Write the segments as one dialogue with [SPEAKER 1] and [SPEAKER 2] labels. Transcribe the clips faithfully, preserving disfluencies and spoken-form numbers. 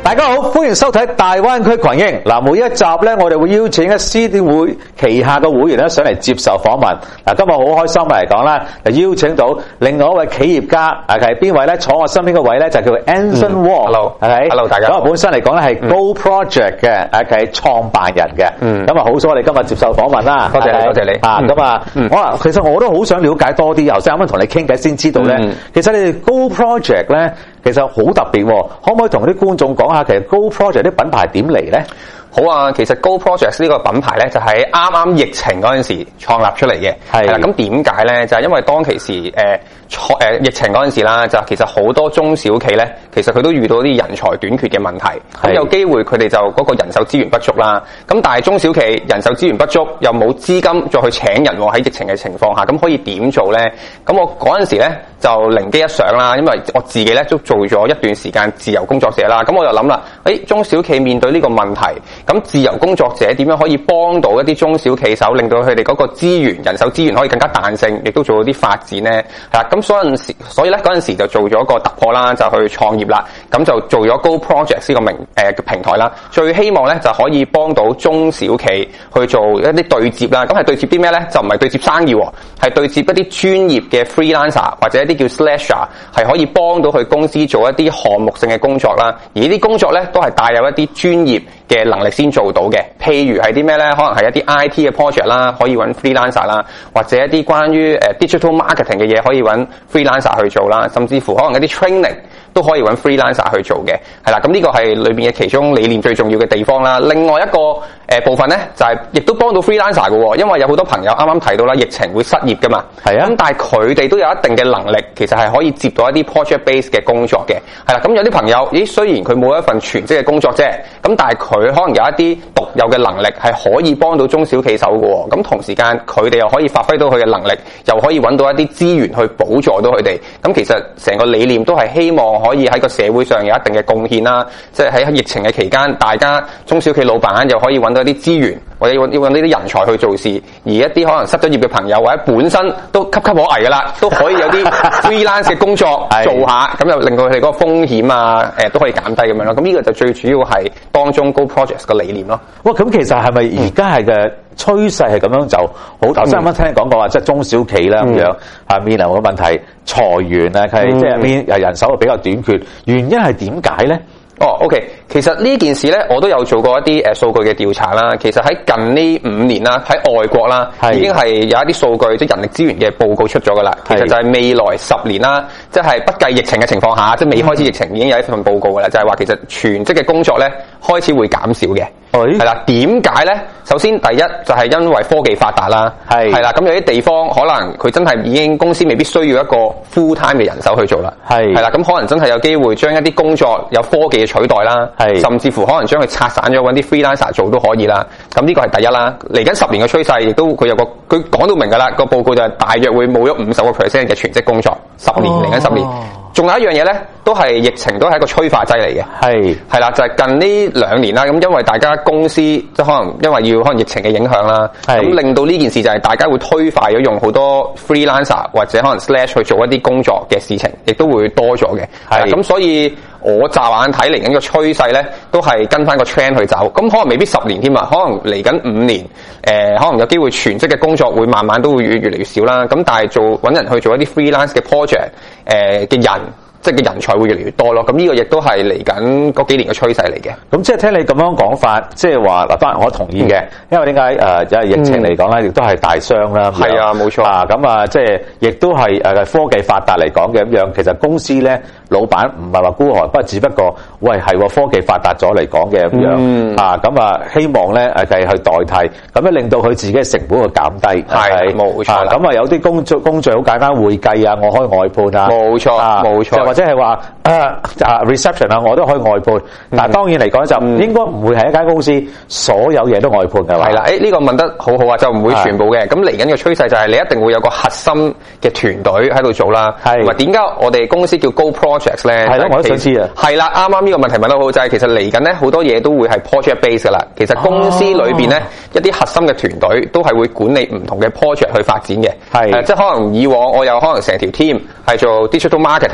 [SPEAKER 1] 大家好，歡迎收睇大灣區群英。嗱，每一集咧，我哋會邀請一施展會旗下嘅會員咧上嚟接受訪問。嗱，今日好開心嚟講啦，就邀請到另外一位企業家，係邊位咧？坐我身邊嘅位咧就叫 Anson Wong。
[SPEAKER 2] Hello，
[SPEAKER 1] 係咪
[SPEAKER 2] ？Hello， 大家。
[SPEAKER 1] 咁啊，本身嚟講咧係 Go Project 嘅，誒係創辦人嘅。嗯。咁啊，好彩我哋今日接受訪問啦。
[SPEAKER 2] 多謝你，多謝你。
[SPEAKER 1] 啊，咁啊，我啊，其實我都好想了解多啲，頭先啱啱同你傾偈先知道咧，其實你哋 Go Project 咧。其實好特別，可唔可以同啲觀眾講下，其實 Go Project 啲品牌點嚟咧？
[SPEAKER 2] 好啊，其實 Go Project 呢個品牌咧，就喺啱啱疫情嗰陣時創立出嚟嘅。係啦，咁點解咧？就係、是、因為當其時誒，誒、呃呃、疫情嗰陣時啦，就其實好多中小企咧，其實佢都遇到啲人才短缺嘅問題。咁有機會佢哋就嗰個人手資源不足啦。咁但係中小企人手資源不足，又冇資金再去請人喎，喺疫情嘅情況下，咁可以點做咧？咁我嗰陣時咧就靈機一想啦，因為我自己咧都做咗一段時間自由工作者啦。咁我就諗啦，誒、欸、中小企面對呢個問題。咁自由工作者點樣可以幫到一啲中小企手，令到佢哋嗰個資源、人手資源可以更加彈性，亦都做到啲發展咧？係啦，咁所以時，所以咧嗰陣時就做咗個突破啦，就去創業啦。咁就做咗 Go Project 呢個名誒嘅平台啦。最希望咧就可以幫到中小企去做一啲對接啦。咁係對接啲咩咧？就唔係對接生意，係對接一啲專業嘅 freelancer 或者一啲叫 slasher， 係可以幫到佢公司做一啲項目性嘅工作啦。而呢啲工作咧都係帶有一啲專業嘅能力先做到嘅，譬如係啲咩咧？可能係一啲 I T 嘅 project 啦，可以揾 freelancer 啦，或者一啲關於誒 digital marketing 嘅嘢可以揾 freelancer 去做啦，甚至乎可能一啲 training 都可以揾 freelancer 去做嘅。係啦，咁呢個係裏邊嘅其中理念最重要嘅地方啦。另外一個誒、呃、部分咧，就係、是、亦都幫到 freelancer 嘅，因為有好多朋友啱啱提到啦，疫情會失業噶嘛。係啊，咁但係佢哋都有一定嘅能力，其實係可以接到一啲 project base 嘅工作嘅。係啦，咁有啲朋友，咦，雖然佢冇一份全職嘅工作啫，咁但係佢可能有一啲獨有嘅能力係可以幫到中小企手嘅。咁同時間佢哋又可以發揮到佢嘅能力，又可以揾到一啲資源去補助到佢哋。咁其實成個理念都係希望可以喺個社會上有一定嘅貢獻啦。即係喺疫情嘅期間，大家中小企老闆又可以揾到一啲資源，或者要揾呢啲人才去做事。而一啲可能失咗業嘅朋友，或者本身都岌岌可危㗎啦，都可以有啲 freelance 嘅工作做下，咁又令到佢哋嗰個風險啊，誒都可以減低咁樣咯。咁呢個就最主要係當中 Go Project 嘅理念咯。
[SPEAKER 1] 哇！咁其實係咪而家係嘅趨勢係咁樣就好？頭先啱啱聽講過話，即係中小企啦咁樣啊，面臨嘅問題裁員啊，係即係面誒人手比較短缺，原因係點解咧？
[SPEAKER 2] 哦 ，OK， 其實呢件事咧，我都有做過一啲誒數據嘅調查啦。其實喺近呢五年啦，喺外國啦，已經係有一啲數據，即係人力資源嘅報告出咗噶啦。其實就係未來十年啦，即係不計疫情嘅情況下，即係未開始疫情已經有一份報告噶啦，就係話其實全職嘅工作咧開始會減少嘅。係啦，點解咧？首先第一就係因為科技發達啦，係係啦，咁有啲地方可能佢真係已經公司未必需要一個 full time 嘅人手去做啦，係係啦，咁可能真係有機會將一啲工作有科技嘅取代啦，係甚至乎可能將佢拆散咗揾啲 freelancer 做都可以啦。咁呢個係第一啦。嚟緊十年嘅趨勢，亦都佢有個佢講到明噶啦，個報告就係大約會冇咗五十個 percent 嘅全職工作，十年嚟緊十年。仲有一樣嘢咧，都係疫情都係一個催化劑嚟嘅，係係啦，就係、是、近呢兩年啦。咁因為大家公司即係可能因為要可能疫情嘅影響啦，咁令到呢件事就係大家會推快咗用好多 freelancer 或者可能 slash 去做一啲工作嘅事情，亦都會多咗嘅。係咁，所以我乍眼睇嚟緊個趨勢咧，都係跟翻個 trend 去走。咁可能未必十年添啊，可能嚟緊五年，誒、呃，可能有機會全職嘅工作會慢慢都會越越嚟越少啦。咁但係做揾人去做一啲 freelance 嘅 project，誒、呃、嘅人。即係嘅人才會越嚟越多咯，咁呢個亦都係嚟緊嗰幾年嘅趨勢嚟嘅。咁即係聽你咁樣講法，即係話嗱，當然我同意嘅、嗯，因為點解誒？因為疫情嚟講咧，亦都係大傷啦。係、嗯、啊，冇錯啊。咁啊，即係亦都係誒科技發達嚟講嘅咁樣。其實公司咧，老闆唔係話孤寒，不過只不過喂係科技發達咗嚟講嘅咁樣、嗯、啊。咁啊，希望咧誒繼續去代替，咁樣令到佢自己嘅成本去減低。係冇錯。咁啊，有啲工作工序好簡單，會計啊，我可以外判啊。冇錯，冇錯。或者係話啊啊 reception 啊，我都可以外判，嗯、但係當然嚟講就應該唔會係一間公司所有嘢都外判嘅話。係啦，誒、欸、呢、這個問得好好啊，就唔會全部嘅。咁嚟緊嘅趨勢就係你一定會有個核心嘅團隊喺度做啦。係，同埋點解我哋公司叫 Go Projects 咧？係咯，我都想知啊。係啦，啱啱呢個問題問得好，就係、是、其實嚟緊咧好多嘢都會係 project base 噶啦。其實公司裏邊咧、哦、一啲核心嘅團隊都係會管理唔同嘅 project 去發展嘅。係、呃，即係可能以往我有可能成條 team 係做 digital marketing 嘅。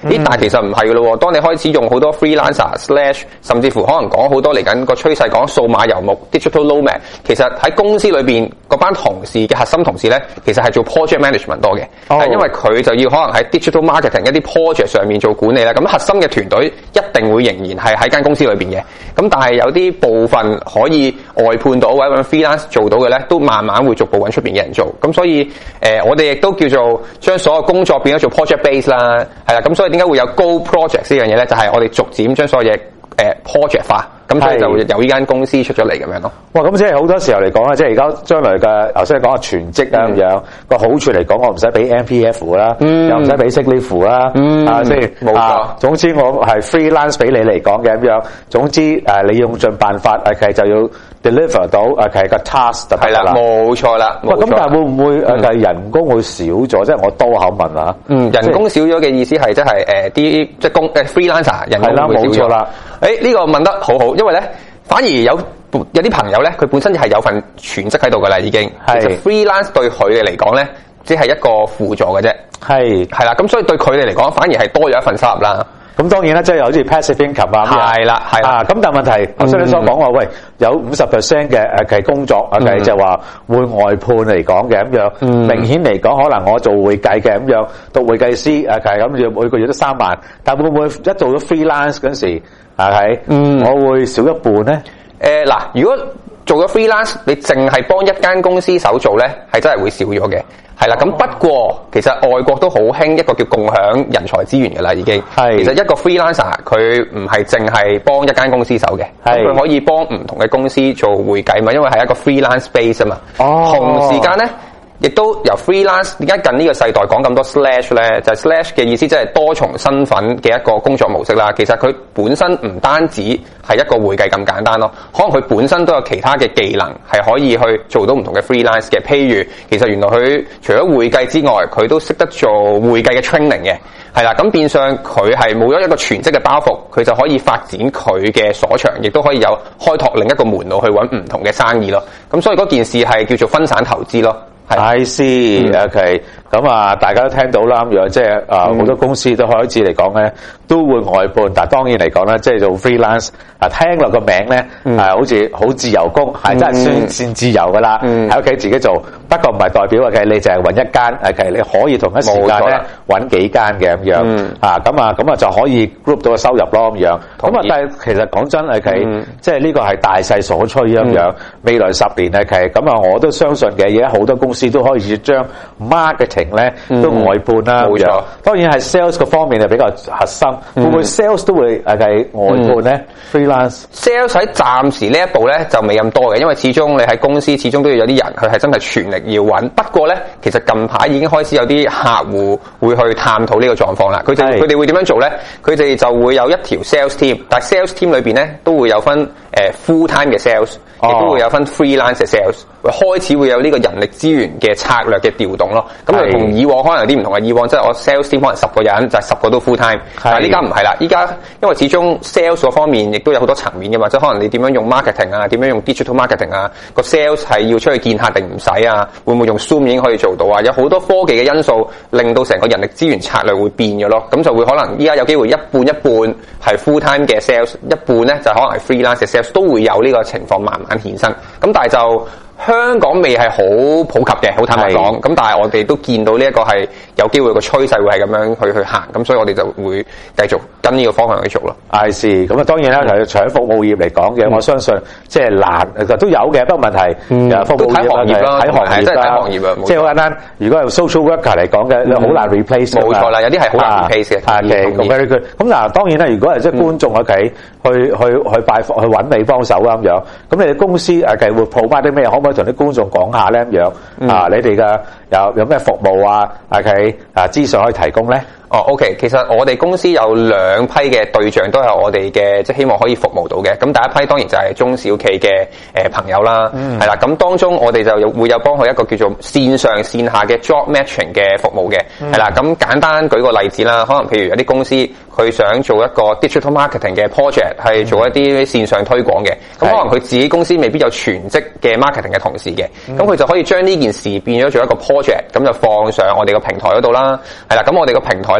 [SPEAKER 2] 咦、嗯，但係其實唔係噶咯，當你開始用好多 freelancer slash， 甚至乎可能講好多嚟緊個趨勢講數碼游牧 digital nomad， 其實喺公司裏邊嗰班同事嘅核心同事咧，其實係做 project management 多嘅，係、哦、因為佢就要可能喺 digital marketing 一啲 project 上面做管理啦。咁核心嘅團隊一定會仍然係喺間公司裏邊嘅。咁但係有啲部分可以外判到或者 freelance 做到嘅咧，都慢慢會逐步揾出邊嘅人做。咁所以誒、呃，我哋亦都叫做將所有工作變咗做 project base 啦，係啦。咁所以點解會有 Go Project 呢樣嘢咧？就係、是、我哋逐漸將所有嘢誒、呃、project 化。咁所以就會由呢間公司出咗嚟咁樣咯。哇！
[SPEAKER 1] 咁即係好多時候嚟講咧，即係而家將來嘅頭先講嘅全職啊咁樣個好處嚟講，我唔使俾 M P F 啦、嗯，又唔使俾 sick leave 啦，嗯，啊，即係冇錯、啊。總之我係 freelance 俾你嚟講嘅咁樣。總之誒、啊，你用盡辦法誒，其實就要 deliver 到誒，其實個 task 就係啦。
[SPEAKER 2] 冇錯啦。喂，
[SPEAKER 1] 咁但係會唔會誒係人工會少咗？即係我多口問啊。
[SPEAKER 2] 嗯，人工少咗嘅意思係即係誒啲即係工誒 freelancer 人工會少咗。係啦，冇錯啦。誒、欸，呢、這個問得好好，因為咧。反而有有啲朋友咧，佢本身係有份全職喺度噶啦，已經。係。其實 freelance 對佢哋嚟講咧，只係一個輔助嘅啫。係。係啦，咁所以對佢哋嚟講，反而係多咗一份收入啦。咁當然啦，即係好似 passive income 啊。係啦，係啦。咁但係問題，頭先你所講話，喂，有五十 percent 嘅誒嘅工作啊，計就係話會外判嚟講嘅咁樣。嗯。明顯嚟講，可能我做會計嘅咁樣，讀會計師誒，係咁要每個月都三萬，但會唔會一做咗 freelance 嗰陣時？係係，嗯，我會少一半咧。誒，嗱，如果做咗 freelance，你淨係幫一間公司手做咧，係真係會少咗嘅。係啦，咁不過其實外國都好興一個叫共享人才資源嘅啦，已經。係。其實一個 freelancer 佢唔係淨係幫一間公司手嘅，佢可以幫唔同嘅公司做會計嘛，因為係一個 freelance base 啊嘛。哦。同時間咧。亦都由 freelance 點解近呢個世代講咁多 slash 咧？就係、是、slash 嘅意思，即係多重身份嘅一個工作模式啦。其實佢本身唔單止係一個會計咁簡單咯，可能佢本身都有其他嘅技能係可以去做到唔同嘅 freelance 嘅。譬如，其實原來佢除咗會計之外，佢都識得做會計嘅 training 嘅，係啦。咁變相佢係冇咗一個全職嘅包袱，佢就可以發展佢嘅所長，亦都可以有開拓另一個門路去揾唔同嘅生意咯。咁所以嗰件事係叫做分散投資咯。I see，OK， 咁啊，大家都聽到啦，咁樣即係啊，好多公司都開始嚟講咧，都會外判，但係當然嚟講咧，即係做 freelance 啊，聽落個名咧，係好似好自由工，係真係算算自由噶啦，喺屋企自己做。不過唔係代表嘅，你就係揾一間，誒，其實你可以同一時間咧揾幾間嘅咁樣啊，咁啊，咁啊就可以 group 到個收入咯咁樣。咁啊，但係其實講真係佢，即係呢個係大勢所趨咁樣。未來十年咧，其實咁啊，我都相信嘅，而家好多公司都開始將 marketing 咧都外判啦。冇錯，當然係 sales 個方面係比較核心。會唔會 sales 都會誒係外判咧 ？freelance sales 喺暫時呢一步咧就未咁多嘅，因為始終你喺公司始終都要有啲人，佢係真係全力要揾。不過咧，其實近排已經開始有啲客戶會去探討呢個狀況啦。佢哋佢哋會點樣做咧？佢哋就會有一條 sales team，但係 sales team 裏邊咧都會有分誒、呃、full time 嘅 sales，亦都會有分 freelance 嘅 sales。開始會有呢個人力資源嘅策略嘅調動咯。咁就同以往可能有啲唔同嘅。以往即係我 sales team 可能十個人就係、是、十個都 full time，但係呢家唔係啦。依家因為始終 sales 嗰方面亦都有好多層面嘅嘛，即係可能你點樣用 marketing 啊，點樣用 digital marketing 啊，個 sales 係要出去見客定唔使啊？會唔會用 Zoom 已經可以做到啊？有好多科技嘅因素令到成個人力資源策略會變咗咯。咁就會可能依家有機會一半一半係 full time 嘅 sales， 一半咧就可能係 freelance 嘅 sales， 都會有呢個情況慢慢衍生。咁但係就香港未係好普及嘅，好坦白講。咁但係我哋都見到呢一個係有機會個趨勢會係咁樣去去行，咁所以我哋就會繼續跟呢個方向去做咯。I see。咁啊當然啦，係除咗服務業嚟講嘅，我相信即係難都有嘅，不過問題誒服務業啦，睇行業啦，睇行業啊，即係好簡單。如果係 social worker 嚟講嘅，你好難 replace。冇錯啦，有啲係好難 replace 嘅。係 very good。咁嗱，當然啦，如果係即係觀眾喺屋企去去去拜訪去揾你幫手啊咁樣，咁你哋公司誒計會 provide 啲咩？可唔可以同啲觀眾講下咧咁樣？啊，你哋嘅有有咩服務啊？啊，佢啊資訊可以提供咧？哦 ，OK， 其實我哋公司有兩批嘅對象都係我哋嘅，即係希望可以服務到嘅。咁第一批當然就係中小企嘅誒朋友啦，係、嗯、啦。咁當中我哋就有會有幫佢一個叫做線上線下嘅 job matching 嘅服務嘅，係、嗯、啦。咁簡單舉個例子啦，可能譬如有啲公司佢想做一個 digital marketing 嘅 project， 係做一啲線上推廣嘅。咁、嗯、可能佢自己公司未必有全職嘅 marketing 嘅同事嘅，咁、嗯、佢就可以將呢件事變咗做一個 project， 咁就放上我哋個平台嗰度啦。係啦，咁我哋個平台咧。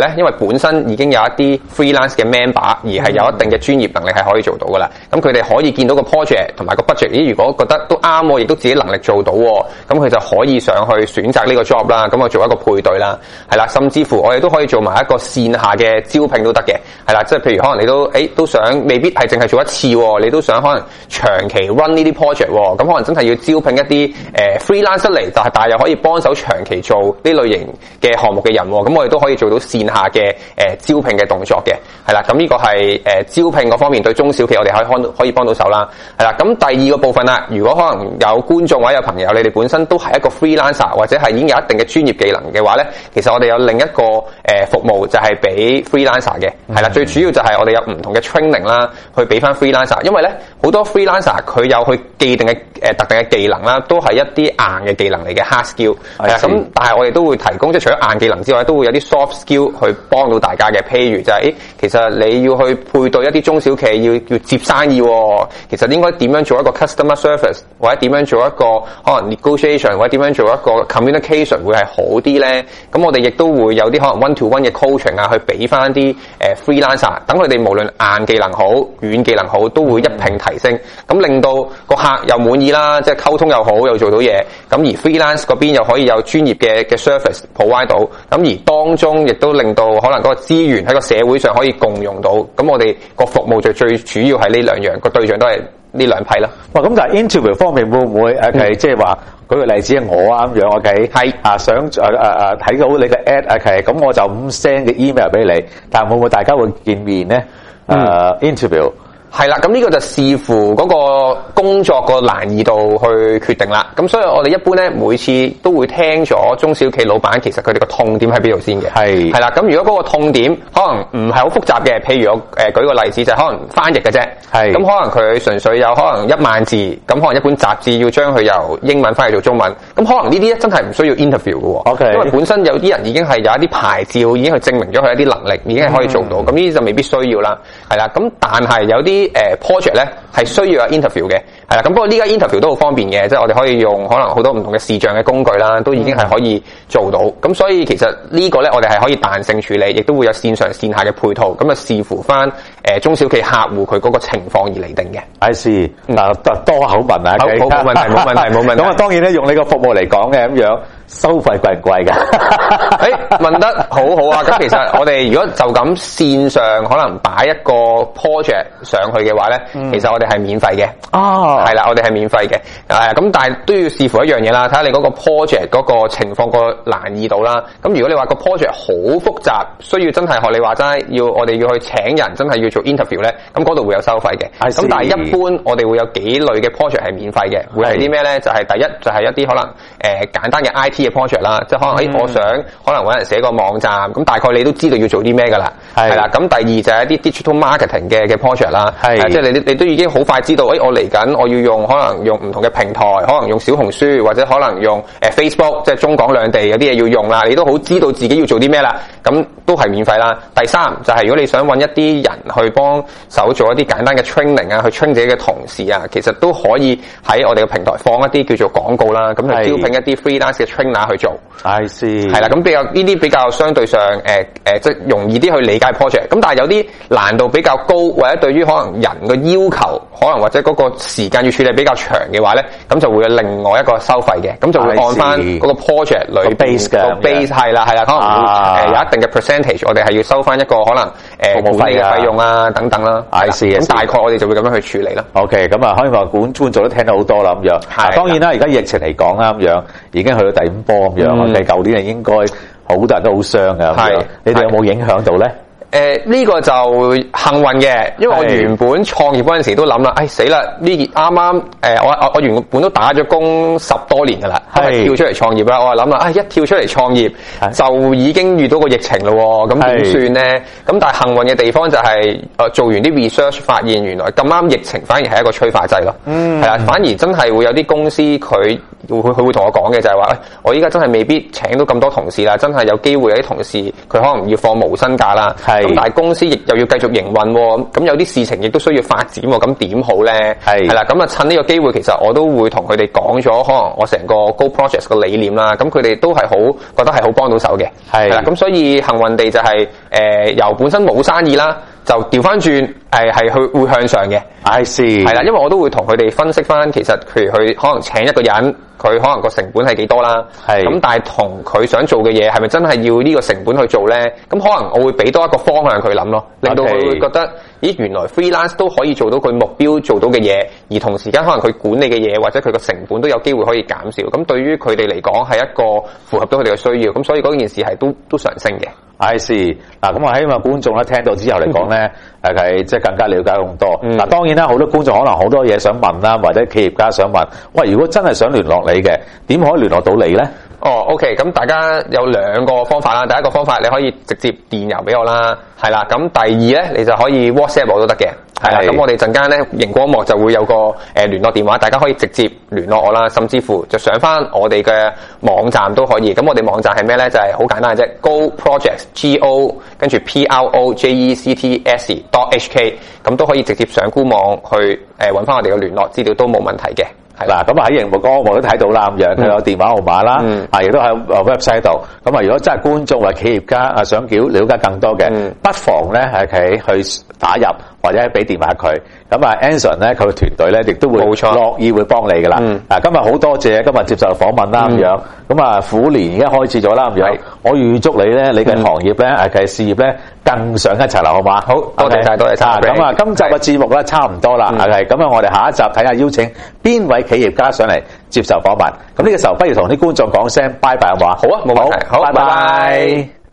[SPEAKER 2] 咧，因為本身已經有一啲 freelance 嘅 member， 而係有一定嘅專業能力係可以做到噶啦。咁佢哋可以見到個 project 同埋個 budget， 咦？如果覺得都啱喎，亦都自己能力做到喎，咁佢就可以上去選擇呢個 job 啦。咁啊做一個配對啦，係啦，甚至乎我哋都可以做埋一個線下嘅招聘都得嘅，係啦，即係譬如可能你都誒都想，未必係淨係做一次喎，你都想可能長期 run 呢啲 project 喎，咁可能真係要招聘一啲誒、呃、freelance 嚟，但係但係又可以幫手長期做呢類型嘅項目嘅人喎，咁我哋都可以做到線下嘅誒、呃、招聘嘅動作嘅，係啦，咁呢個係誒、呃、招聘嗰方面對中小企我哋可以幫可以幫到手啦，係啦，咁第二個部分啦，如果可能有觀眾或者有朋友，你哋本身都係一個 freelancer 或者係已經有一定嘅專業技能嘅話咧，其實我哋有另一個誒、呃、服務就係俾 freelancer 嘅，係啦、嗯，最主要就係我哋有唔同嘅 training 啦，去俾翻 freelancer， 因為咧好多 freelancer 佢有佢既定嘅誒、呃、特定嘅技能啦，都係一啲硬嘅技能嚟嘅 hard skill， 係啊，咁但係我哋都會提供，即係除咗硬技能之外，都會有啲 soft skill 去幫到大家嘅，譬如就係、是、誒，其實你要去配對一啲中小企，要要接生意、哦，其實應該點樣做一個 customer service， 或者點樣做一個可能 negotiation， 或者點樣做一個 communication 會係好啲咧？咁我哋亦都會有啲可能 one to one 嘅 coaching 啊，去俾翻啲誒 freelancer， 等佢哋無論硬技能好、軟技能好，都會一併提升，咁令到個客又滿意啦，即係溝通又好，又做到嘢，咁而 freelance 嗰邊又可以有專業嘅嘅 service provide 到，咁而當中亦都令到可能嗰個資源喺個社會上可以共用到，咁我哋個服務就最主要係呢兩樣，個對象都係呢兩批啦。哇！咁但係 interview 方面會唔會誒係即係話舉個例子我啊咁樣 ，OK 係啊想誒誒誒睇到你嘅 ad OK， 咁我就咁 send 嘅 email 俾你，但係會唔會大家會見面咧？誒、嗯 uh, interview。 係啦，咁呢個就視乎嗰個工作個難易度去決定啦。咁所以我哋一般咧，每次都會聽咗中小企老闆其實佢哋個痛點喺邊度先嘅。係係啦，咁如果嗰個痛點可能唔係好複雜嘅，譬如我誒、呃、舉個例子就係可能翻譯嘅啫。係咁可能佢純粹有可能一萬字，咁可能一本雜誌要將佢由英文翻譯做中文，咁可能呢啲咧真係唔需要 interview 嘅。OK， 因為本身有啲人已經係有一啲牌照，已經去證明咗佢一啲能力，已經係可以做到。咁呢啲就未必需要啦。係啦，咁但係有啲誒、呃、project 咧係需要有 interview 嘅，係啦。咁不過呢家 interview 都好方便嘅，即係我哋可以用可能好多唔同嘅視像嘅工具啦，都已經係可以做到。咁、嗯、所以其實呢個咧我哋係可以彈性處理，亦都會有線上線下嘅配套。咁啊視乎翻誒中小企客戶佢嗰個情況而嚟定嘅。I see，嗱多口問啊，好冇問題冇問題冇問題。咁啊當然咧用你個服務嚟講嘅咁樣。收費貴唔貴㗎？誒、欸，問得好好啊！咁其實我哋如果就咁線上可能擺一個 project 上去嘅話咧、嗯，其實我哋係免費嘅。哦，係啦，我哋係免費嘅。誒，咁但係都要視乎一樣嘢啦，睇下你嗰個 project 嗰個情況個難易度啦。咁如果你話個 project 好複雜，需要真係學你話齋，要我哋要去請人，真係要做 interview 咧，咁嗰度會有收費嘅。咁但係一般我哋會有幾類嘅 project 係免費嘅，會係啲咩咧？就係、是、第一就係、是、一啲可能誒、呃、簡單嘅 I T 嘅 project 啦，即係可能誒、嗯，我想可能搵人寫個網站，咁大概你都知道要做啲咩噶啦，係啦。咁第二就係一啲 digital marketing 嘅嘅 project 啦，係、呃、即係你你都已經好快知道，誒、哎，我嚟緊我要用可能用唔同嘅平台，可能用小紅書或者可能用誒、呃、Facebook， 即係中港兩地有啲嘢要用啦，你都好知道自己要做啲咩啦，咁都係免費啦。第三就係、是、如果你想搵一啲人去幫手做一啲簡單嘅 training 啊，去 train 自己嘅同事啊，其實都可以喺我哋嘅平台放一啲叫做廣告啦，咁去招聘一啲 freelance 嘅 trainer 去做。I see， 係啦，咁比較呢啲比較相對上誒誒、呃呃，即係容易啲去理解 project。咁但係有啲難度比較高，或者對於可能人嘅要求，可能或者嗰個時間要處理比較長嘅話咧，咁就會有另外一個收費嘅，咁就會按翻嗰個 project 裏 base 嘅個 base 係啦係啦，可能會誒、啊呃、有一定嘅 percentage， 我哋係要收翻一個可能誒、呃、服務費嘅費用啊等等啦。I see， 咁大概我哋就會咁樣去處理啦。OK， 咁啊可以話觀眾都聽到好多啦咁樣。係，當然啦，而家疫情嚟講啦咁樣，已經去到第五波咁樣。我哋舊年係應該好多人都好傷㗎，係你哋有冇影響到咧？誒、呃、呢、這個就幸運嘅，因為我原本創業嗰陣時都諗啦，誒死啦！呢啱啱誒我我我原本都打咗工十多年㗎啦，因為跳出嚟創業啦，我話諗啦，啊、哎、一跳出嚟創業就已經遇到個疫情咯，咁點算咧？咁但係幸運嘅地方就係、是、誒做完啲 research 發現原來咁啱疫情反而係一個催化劑咯，係、嗯、啦，反而真係會有啲公司佢會佢會同我講嘅就係話，誒，我依家真係未必請到咁多同事啦，真係有機會有啲同事佢可能要放無薪假啦，咁但係公司亦又要繼續營運喎，咁有啲事情亦都需要發展喎，咁點好咧？係係啦，咁啊趁呢個機會，其實我都會同佢哋講咗，可能我成個 Go Projects 嘅理念啦，咁佢哋都係好覺得係好幫到手嘅，係啦，咁所以幸運地就係、是、誒、呃、由本身冇生意啦。就調翻轉，誒係去會向上嘅。I see。係啦，因為我都會同佢哋分析翻，其實譬如佢可能請一個人，佢可能個成本係幾多啦。係。咁但係同佢想做嘅嘢係咪真係要呢個成本去做咧？咁可能我會俾多一個方向佢諗咯，令到佢會覺得，咦原來 freelance 都可以做到佢目標做到嘅嘢，而同時間可能佢管理嘅嘢或者佢個成本都有機會可以減少。咁對於佢哋嚟講係一個符合到佢哋嘅需要，咁所以嗰件事係都都上升嘅。I see。嗱，咁我希望觀眾咧聽到之後嚟講咧，誒係即係更加了解咁多。嗱、嗯，當然啦，好多觀眾可能好多嘢想問啦，或者企業家想問，喂，如果真係想聯絡你嘅，點可以聯絡到你咧？哦 ，OK，咁大家有兩個方法啦。第一個方法你可以直接電郵俾我啦，係啦。咁第二咧，你就可以 WhatsApp 我都得嘅，係啦。咁我哋陣間咧熒光幕就會有個誒聯絡電話，大家可以直接聯絡我啦，甚至乎就上翻我哋嘅網站都可以。咁我哋網站係咩咧？就係、是、好簡單嘅啫 ，Go Projects G O 跟住 P R O J E C T S dot H K， 咁都可以直接上官網去誒揾翻我哋嘅聯絡資料都冇問題嘅。係啦，咁啊喺熒幕嗰個我都睇到啦，咁樣佢有電話號碼啦，嗯、啊亦都喺 website 度。咁啊，如果真係觀眾或企業家啊想了了解更多嘅，嗯、不妨咧係佢去打入或者俾電話佢。咁啊 Anson 咧佢嘅團隊咧亦都會樂意會幫你噶啦。嗱、嗯，今日好多謝今日接受訪問啦，咁、嗯、樣。咁啊虎年而家開始咗啦，咁樣。我預祝你咧，你嘅行業咧，誒嘅事業咧更上一層樓，好嘛？好，多謝晒，多謝晒。咁啊，今集嘅節目咧差唔多啦，係咁啊，我哋下一集睇下邀請邊位企業家上嚟接受訪問。咁呢個時候，不如同啲觀眾講聲拜拜，好嘛？好啊，冇問題。好，拜拜。